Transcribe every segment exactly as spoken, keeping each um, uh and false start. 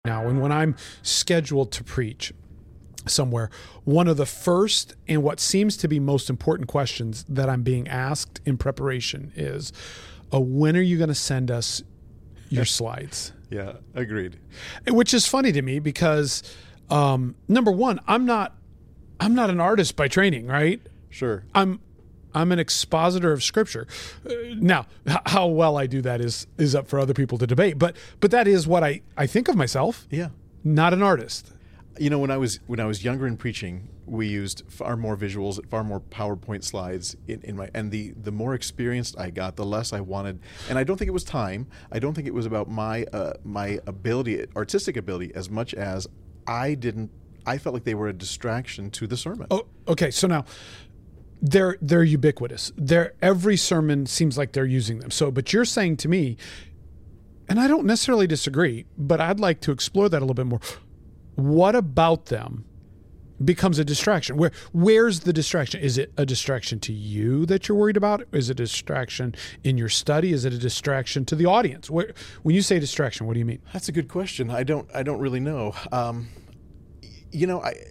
now, and when I'm scheduled to preach somewhere, one of the first and what seems to be most important questions that I'm being asked in preparation is, uh, when are you going to send us your slides? Yeah, agreed. Which is funny to me because, um, number one, I'm not, I'm not an artist by training, right? Sure. I'm, I'm an expositor of Scripture. Uh, now, h- how well I do that is is up for other people to debate. But but that is what I, I think of myself. Yeah. Not an artist. You know, when I was when I was younger in preaching, we used far more visuals, far more PowerPoint slides in, in my and the the more experienced I got, the less I wanted. And I don't think it was time. I don't think it was about my uh, my ability, artistic ability, as much as I didn't. I felt like they were a distraction to the sermon. Oh, okay. So now, they're they're ubiquitous. They're every sermon seems like they're using them. So, but you're saying to me, and I don't necessarily disagree, but I'd like to explore that a little bit more. What about them becomes a distraction? Where where's the distraction? Is it a distraction to you that you're worried about? Is it a distraction in your study? Is it a distraction to the audience? Where, when you say distraction, what do you mean? That's a good question. I don't I don't really know. Um, you know, I.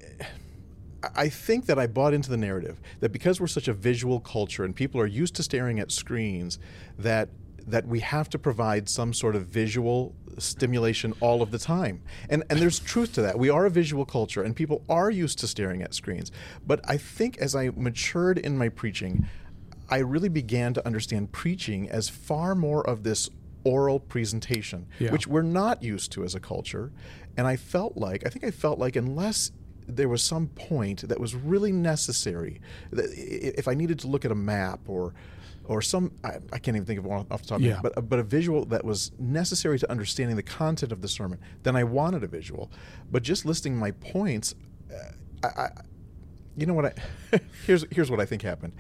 I think that I bought into the narrative that because we're such a visual culture and people are used to staring at screens, that that we have to provide some sort of visual stimulation all of the time. And and there's truth to that. We are a visual culture and people are used to staring at screens. But I think as I matured in my preaching, I really began to understand preaching as far more of this oral presentation, Yeah. which we're not used to as a culture. And I felt like, I think I felt like unless there was some point that was really necessary, that if I needed to look at a map or or some, I, I can't even think of one off the top of my Yeah. head, but, but a visual that was necessary to understanding the content of the sermon, then I wanted a visual. But just listing my points, uh, I, I, you know what, I here's here's what I think happened.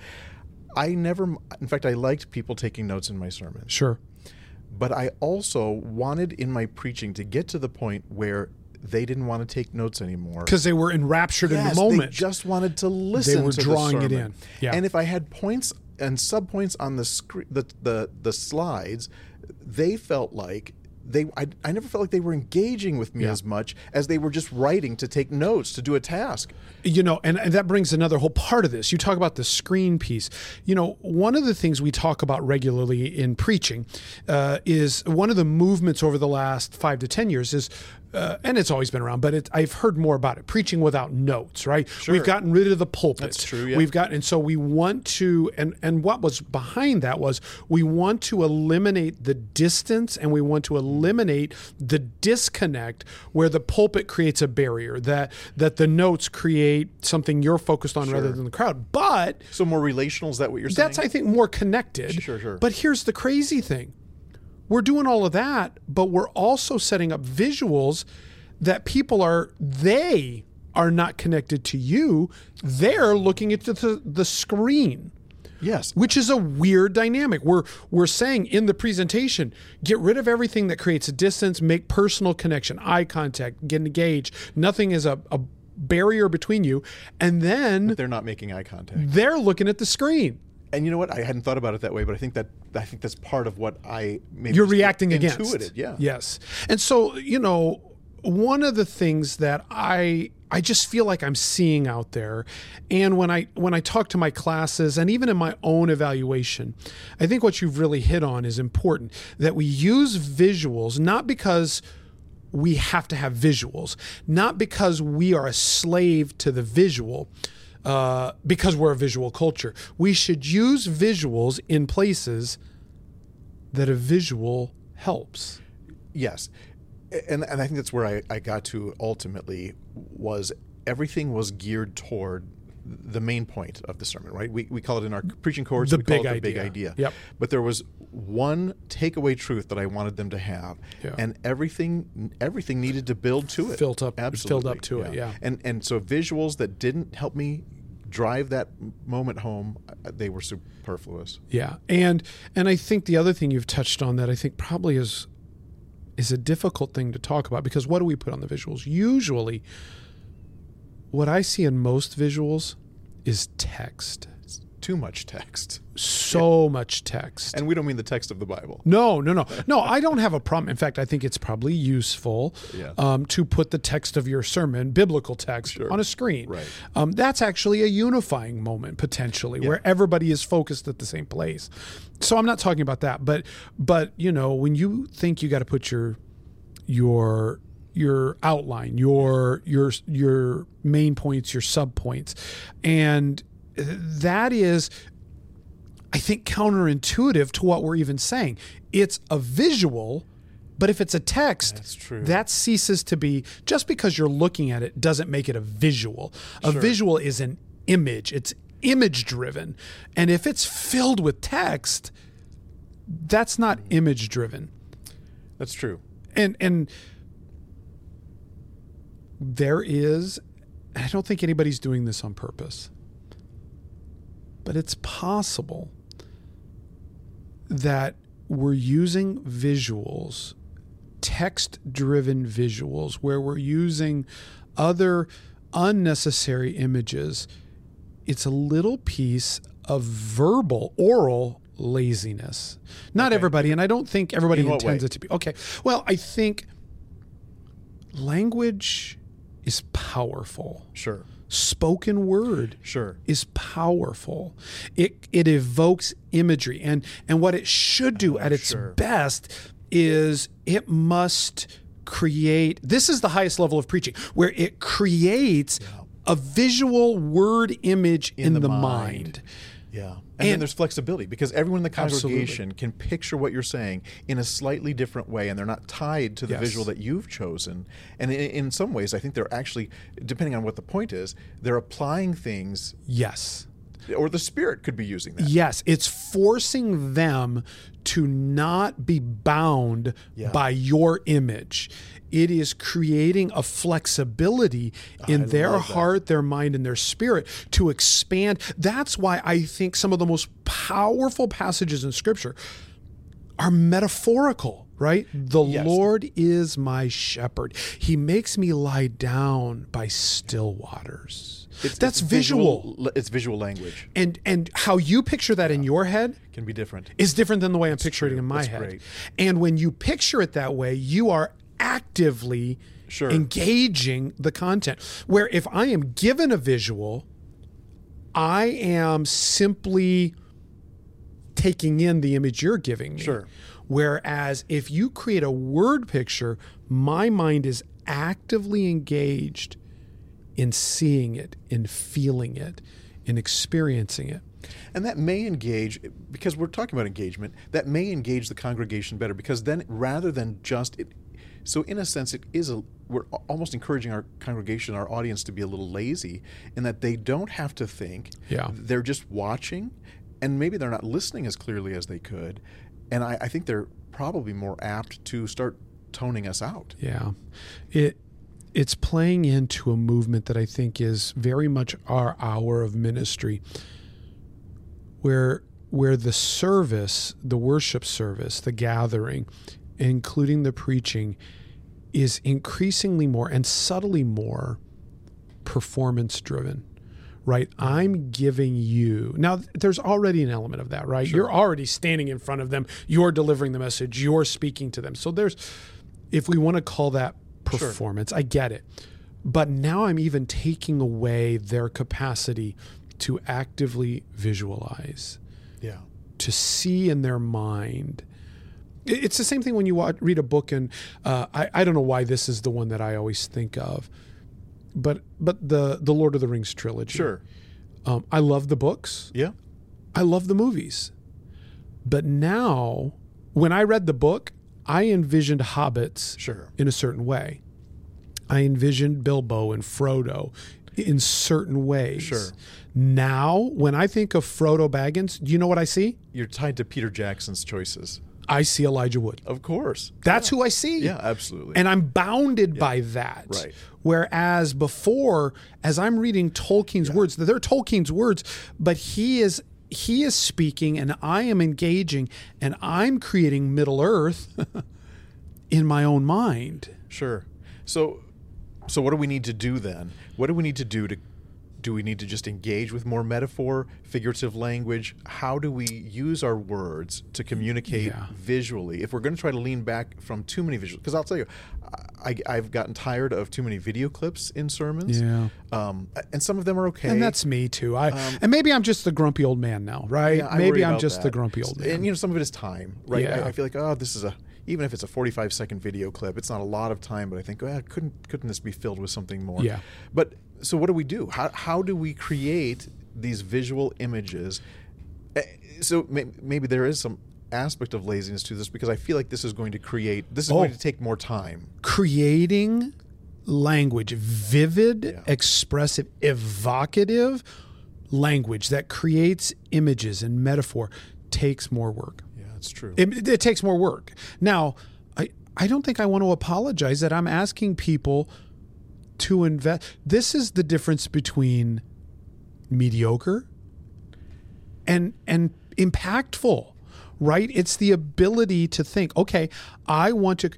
I never, in fact, I liked people taking notes in my sermon. Sure. But I also wanted in my preaching to get to the point where they didn't want to take notes anymore. Because they were enraptured yes, in the moment. They just wanted to listen They were to drawing the it sermon. in. Yeah. And if I had points and subpoints on the, scre- the the the slides, they felt like they I, I never felt like they were engaging with me Yeah. as much as they were just writing to take notes, to do a task. You know, and, and that brings another whole part of this. You talk about the screen piece. You know, one of the things we talk about regularly in preaching uh, is one of the movements over the last five to ten years is, uh, and it's always been around, but it, I've heard more about it, preaching without notes, right? Sure. We've gotten rid of the pulpit. That's true, yeah. We've got, and so we want to, and, and what was behind that was we want to eliminate the distance and we want to eliminate the disconnect where the pulpit creates a barrier, that, that the notes create something you're focused on Sure. rather than the crowd. But So more relational, is that what you're saying? that's, I think, more connected. Sure, sure. But here's the crazy thing. We're doing all of that, but we're also setting up visuals that people are, they are not connected to you. They're looking at the, the screen. Yes. Which is a weird dynamic. We're we're saying in the presentation, get rid of everything that creates a distance, make personal connection, eye contact, get engaged. Nothing is a, a barrier between you. And then They're not making eye contact. they're looking at the screen. And you know what? I hadn't thought about it that way, but I think that I think that's part of what I maybe You're just reacting against. intuited. Yeah. Yes. And so, you know, one of the things that I I just feel like I'm seeing out there, and when I when I talk to my classes and even in my own evaluation, I think what you've really hit on is important, that we use visuals not because we have to have visuals, not because we are a slave to the visual, uh, because we're a visual culture. We should use visuals in places that a visual helps. Yes. And and I think that's where I, I got to ultimately, was everything was geared toward the main point of the sermon, right? We we call it in our preaching course, The we call big it the idea. big idea. Yep. But there was one takeaway truth that I wanted them to have, Yeah. and everything everything needed to build to it. Filled up- Absolutely. filled up to it, yeah. And and so visuals that didn't help me drive that moment home, uh, they were superfluous. Yeah. And and I think the other thing you've touched on that I think probably is is a difficult thing to talk about, because what do we put on the visuals? Usually what I see in most visuals is text. too much text. So much text. And we don't mean the text of the Bible. No, no, no. No, I don't have a problem. In fact, I think it's probably useful Yeah. um, to put the text of your sermon, biblical text, Sure. on a screen. Right. Um, that's actually a unifying moment, potentially, where everybody is focused at the same place. So I'm not talking about that. But, but you know, when you think you got to put your your your outline, your your your main points, your sub points, and that is, I think, counterintuitive to what we're even saying. It's a visual, but if it's a text, That's true. that ceases to be, just because you're looking at it doesn't make it a visual. A Sure. visual is an image. It's image driven. And if it's filled with text, that's not image driven. That's true. And and there is, I don't think anybody's doing this on purpose, but it's possible that we're using visuals, text-driven visuals, where we're using other unnecessary images. It's a little piece of verbal, oral laziness. Not Okay. everybody, and I don't think everybody In what intends way? it to be. Okay. Well, I think language is powerful. Sure. Spoken word Sure. is powerful. It it evokes imagery, and and what it should do at its sure. best is it must create. This is the highest level of preaching, where it creates a visual word image in, the, mind. Yeah. And, then And- there's flexibility, because everyone in the Absolutely. congregation can picture what you're saying in a slightly different way, and they're not tied to the Yes. visual that you've chosen. And in, in some ways, I think they're actually, depending on what the point is, they're applying things, Yes. or the Spirit could be using that. Yes, it's forcing them to not be bound Yeah. by your image. It is creating a flexibility in I their love that. heart, their mind, and their spirit to expand. That's why I think some of the most powerful passages in Scripture are metaphorical, right? The Yes. Lord is my shepherd. He makes me lie down by still waters. It's, That's it's visual. It's visual language. And and how you picture that in your head Can be different. is different than the way I'm picturing it true. in my That's head. great. And when you picture it that way, you are actively Sure. engaging the content. Where if I am given a visual, I am simply taking in the image you're giving me. Sure. Whereas if you create a word picture, my mind is actively engaged in seeing it, in feeling it, in experiencing it. And that may engage, because we're talking about engagement, that may engage the congregation better, because then rather than just it, so in a sense it is a, we're almost encouraging our congregation, our audience, to be a little lazy in that they don't have to think. Yeah. They're just watching, and maybe they're not listening as clearly as they could. And I, I think they're probably more apt to start toning us out. Yeah. It it's playing into a movement that I think is very much our hour of ministry, where where the service, the worship service, the gathering, including the preaching, is increasingly more and subtly more performance driven. Right? I'm giving you. Now, there's already an element of that, right? Sure. You're already standing in front of them. You're delivering the message. You're speaking to them. So there's, if we want to call that performance, I get it. But now I'm even taking away their capacity to actively visualize, Yeah. to see in their mind. It- It's the same thing when you watch, read a book, and uh, I, I don't know why this is the one that I always think of, but but the the Lord of the Rings trilogy. Sure. Um, I love the books. Yeah. I love the movies. But now, when I read the book, I envisioned hobbits Sure. in a certain way. I envisioned Bilbo and Frodo in certain ways. Sure. Now, when I think of Frodo Baggins, do you know what I see? You're tied to Peter Jackson's choices. I see Elijah Wood. Of course. That's who I see. Yeah, absolutely. And I'm bounded by that. Right. Whereas before, as I'm reading Tolkien's words, they're Tolkien's words, but he is he is speaking and I am engaging and I'm creating Middle Earth in my own mind. Sure. So, so what do we need to do then? What do we need to do to Do we need to just engage with more metaphor, figurative language? How do we use our words to communicate Yeah. visually? If we're going to try to lean back from too many visuals, because I'll tell you, I, I've gotten tired of too many video clips in sermons. Yeah. Um, and some of them are okay. And that's me too. I and maybe I'm just the grumpy old man now, right? Yeah, I maybe worry I'm about just the that. grumpy old man. And you know, some of it is time, right? Yeah. I, I feel like, oh, this is a even if it's a forty-five second video clip, it's not a lot of time, but I think, oh, couldn't couldn't this be filled with something more? Yeah. But so what do we do? How how do we create these visual images? Eh, So may, maybe there is some aspect of laziness to this, because I feel like this is going to create this is Oh. going to take more time. Creating language, vivid, Yeah. expressive, evocative language that creates images and metaphor takes more work. Yeah, it's true. It, it takes more work. Now, I, I don't think I want to apologize that I'm asking people to invest. This is the difference between mediocre and and impactful, right? It's the ability to think, okay, I want to,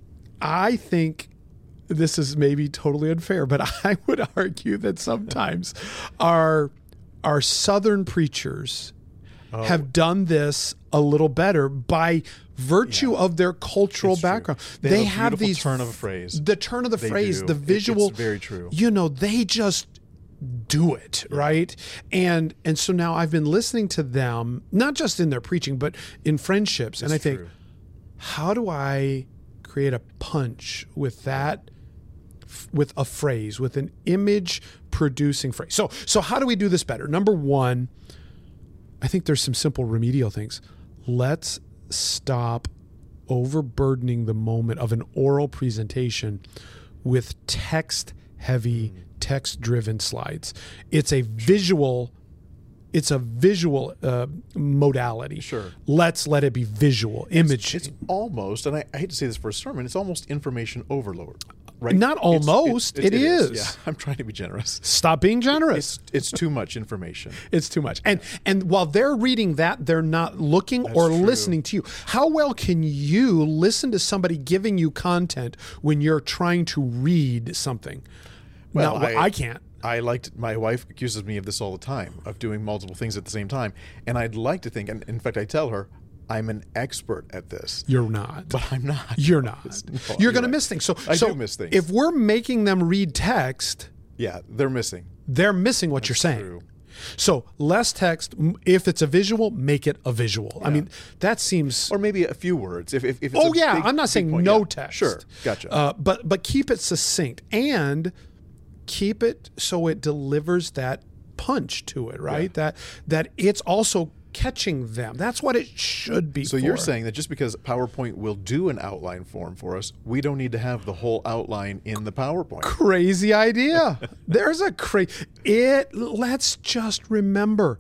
I think this is maybe totally unfair, but I would argue that sometimes our, our Southern preachers have done this a little better by virtue Yeah. of their cultural It's true. background. They They, have a have beautiful these turn of a phrase. The turn of the They phrase, do. the It- it's visual. very true. You know, they just do it, right? And and so now I've been listening to them, not just in their preaching, but in friendships, and I It's think, true. how do I create a punch with that? With a phrase, with an image producing phrase. So, so how do we do this better? Number one, I think there's some simple remedial things. Let's stop overburdening the moment of an oral presentation with text heavy, text driven slides. It's a visual, it's a visual uh, modality. Sure. Let's let it be visual, image. It's almost, and I, I hate to say this for a sermon, it's almost information overload, right? Not It's- almost, it is. Yeah, I'm trying to be generous. Stop being generous. It's it's too much information. It's too much. And and while they're reading that, they're not looking or true. listening to you. How well can you listen to somebody giving you content when you're trying to read something? Well, no, I- I, can't. I liked, my wife accuses me of this all the time, of doing multiple things at the same time. And I'd like to think, and in fact, I tell her, I'm an expert at this. You're not. But I'm not. You're not. No, you're going to right. miss things. So, I so do miss things. If we're making them read text, Yeah, they're missing. they're missing what you're saying. True. So less text. m- If it's a visual, make it a visual. I mean, that seems. Or maybe a few words. If, if, if it's Oh a yeah, big- I'm not big saying point, no yeah. text. Sure, gotcha. Uh, but but keep it succinct and keep it so it delivers that punch to it, right? Yeah. That that it's also catching them. That's what it should be. So for. you're saying that just because PowerPoint will do an outline form for us, we don't need to have the whole outline in the PowerPoint. Crazy idea. There's a crazy. It. Let's just remember,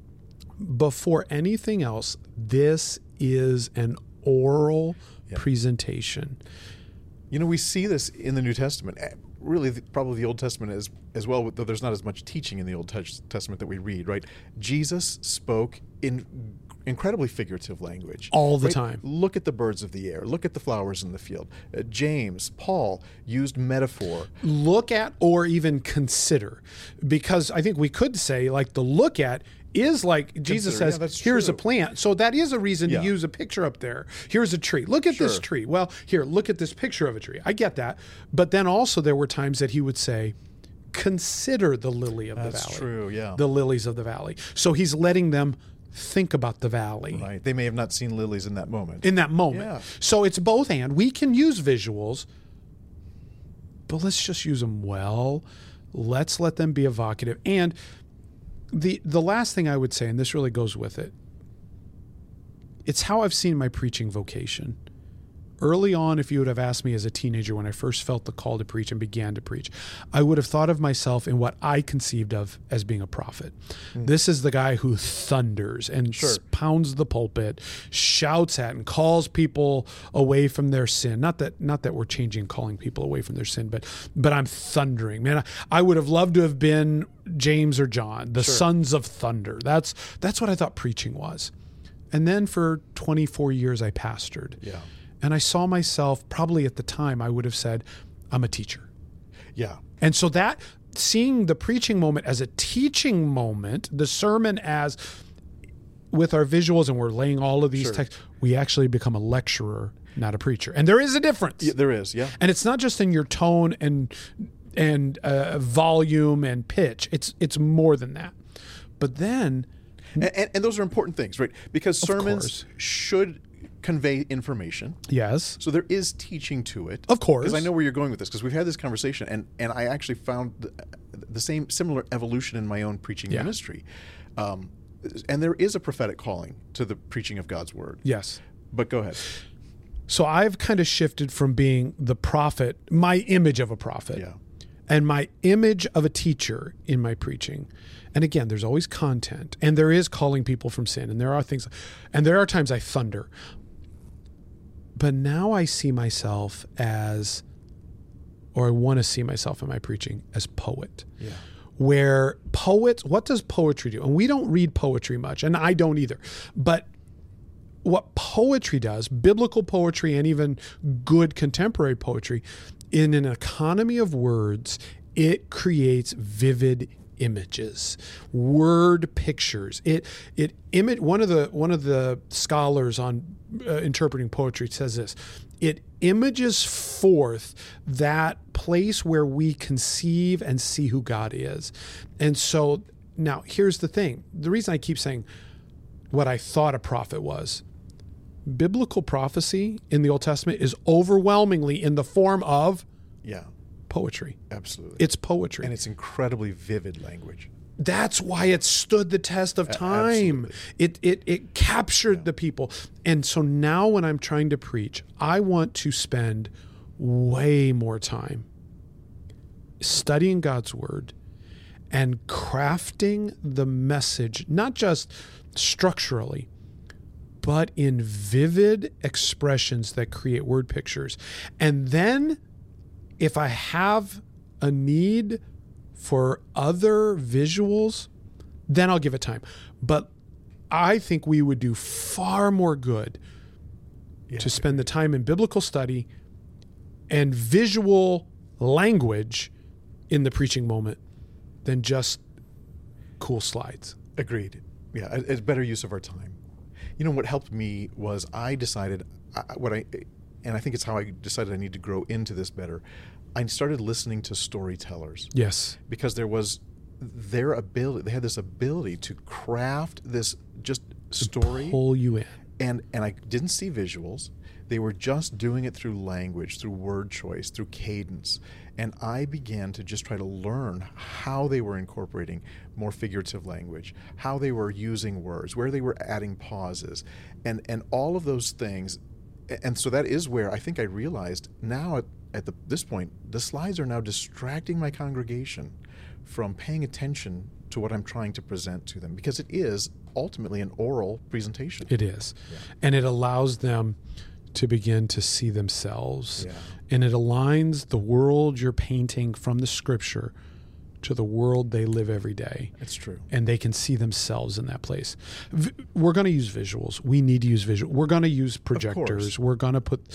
before anything else, this is an oral presentation. You know, we see this in the New Testament. eh, Really, the, probably the Old Testament as as well. Though there's not as much teaching in the Old Tes- Testament that we read. Right? Jesus spoke in incredibly figurative language All the right? time. Look at the birds of the air. Look at the flowers in the field. Uh, James, Paul used metaphor. Look at or even consider, because I think we could say like the look at is like Jesus Consider, yeah, says, that's here's a true. plant. So that is a reason Yeah. to use a picture up there. Here's a tree. Look at this Sure. tree. Well, here, look at this picture of a tree. I get that. But then also there were times that he would say, consider the lily of That's the valley. true, yeah. The lilies of the valley. So he's letting them think about the valley. Right? They may have not seen lilies in that moment. In that moment. Yeah. So it's both and. We can use visuals, but let's just use them well. Let's let them be evocative. And the the last thing I would say, and this really goes with it, it's how I've seen my preaching vocation. Early on, if you would have asked me as a teenager when I first felt the call to preach and began to preach, I would have thought of myself in what I conceived of as being a prophet. This is the guy who thunders and Sure. s- pounds the pulpit, shouts at and calls people away from their sin. Not that not that we're changing calling people away from their sin, but but I'm thundering. Man, I, I would have loved to have been James or John, the sons of thunder. That's that's what I thought preaching was. And then for twenty-four years I pastored. Yeah. And I saw myself, probably at the time, I would have said, I'm a teacher. Yeah. And so that seeing the preaching moment as a teaching moment, the sermon as with our visuals, and we're laying all of these Sure. texts, we actually become a lecturer, not a preacher. And there is a difference. Yeah, there is, yeah. And it's not just in your tone and and uh, volume and pitch. It's it's more than that. But then, And, and, and those are important things, right? Because sermons course. should convey information. yes, So there is teaching to it. Of course. Because I know where you're going with this, because we've had this conversation, and, and I actually found the, the same similar evolution in my own preaching Yeah. ministry. Um, and there is a prophetic calling to the preaching of God's word. yes. But go ahead. So I've kind of shifted from being the prophet, my image of a prophet, Yeah. and my image of a teacher in my preaching. And again, there's always content, and there is calling people from sin, and there are things, and there are times I thunder. But now I see myself as, or I want to see myself in my preaching as poet. Yeah. Where poets, what does poetry do? And we don't read poetry much, and I don't either. But what poetry does, biblical poetry and even good contemporary poetry, in an economy of words, it creates vivid images, word pictures. It it image one of the one of the scholars on uh, interpreting poetry says this. It images forth that place where we conceive and see who God is. And so now here's the thing. The reason I keep saying what I thought a prophet was, biblical prophecy in the Old Testament is overwhelmingly in the form of Yeah. poetry. Absolutely. It's poetry. and it's incredibly vivid language. That's why it stood the test of time. absolutely. It it it captured the people. And so now when I'm trying to preach, I want to spend way more time studying God's word and crafting the message, not just structurally, but in vivid expressions that create word pictures. And then if I have a need for other visuals, then I'll give it time. But I think we would do far more good Yeah. to spend the time in biblical study and visual language in the preaching moment than just cool slides. Agreed. Yeah, it- it's better use of our time. You know, what helped me was I decided I- what I, and I think it's how I decided I need to grow into this better. I started listening to storytellers Yes. because there was their ability. They had this ability to craft this just story, Pull you in. and and I didn't see visuals. They were just doing it through language, through word choice, through cadence. And I began to just try to learn how they were incorporating more figurative language, how they were using words, where they were adding pauses, and, and all of those things. And so that is where I think I realized now at, at the, this point, the slides are now distracting my congregation from paying attention to what I'm trying to present to them, because it is ultimately an oral presentation. It is. And it allows them to begin to see themselves. Yeah. And it aligns the world you're painting from the scripture to the world they live every day. It's true. And they can see themselves in that place. V- we're going to use visuals. We need to use visual. We're going to use projectors. We're going to put,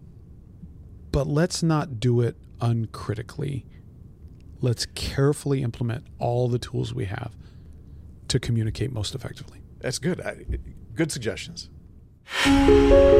but let's not do it uncritically. Let's carefully implement all the tools we have to communicate most effectively. That's good. I, good suggestions.